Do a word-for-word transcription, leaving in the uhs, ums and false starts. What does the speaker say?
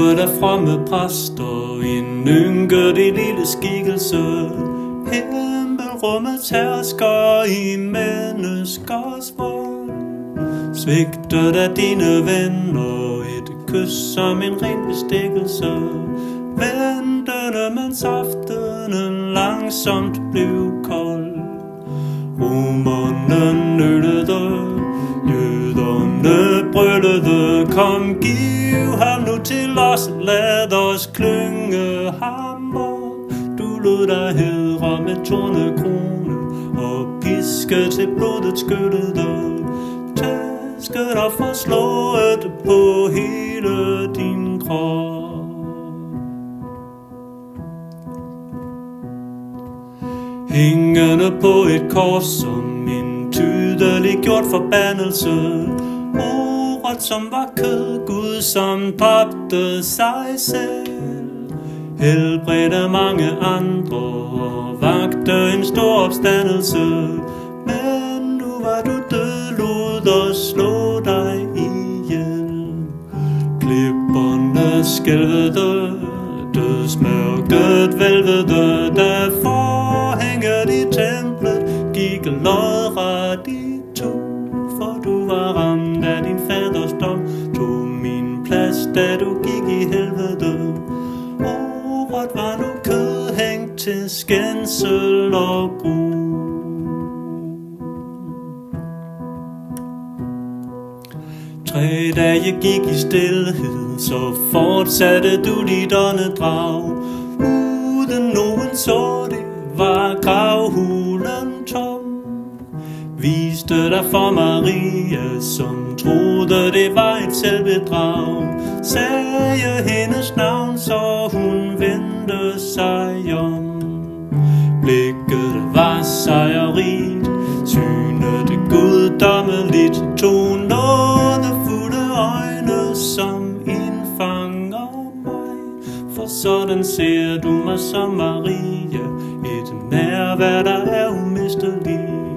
burde af fromme præster, en ynkelig lille skikkelse. Himmelrummets hersker i menneskers vold. Svigtet af dine venner, et kys som en ren bestikkelse. Ventende, mens aftenen langsomt blev kold. Romerne nølede, jøderne brølede. Kom, giv ham nu til os, lad os klynge hammer. Du lod dig hædre med tornekrone og piske til blodet skyllede. Tæsket og forslået på hele din krop. Hængende på et kors som en tydelig gjort forbandelse. Ordet som var kød, Gud som dræbte sig selv. Helbredte mange andre og vagte en stor opstandelse. Men nu var du død, lod os slå dig ihjel. Klipperne skælvede, dødsmørket vælvede, da forhænget i templet gik lodret i to. For du var ramt af din faders dom, tog min plads, da du gik i helvede. Ordet var nu kød hængt til skændsel og gru. Tre dage gik i stilhed, så fortsatte du dit åndedrag. Uden nogen så det, var gravhulen tom. Viste dig for Maria, som troede det var et selvbedrag. Sagde hendes navn, så hun vendte sig om. Blikket var sejrigt, synet guddommeligt, tog nådefulde øjne, som indfanger mig. For sådan ser du mig som Maria, et nærvær, der er umisteligt.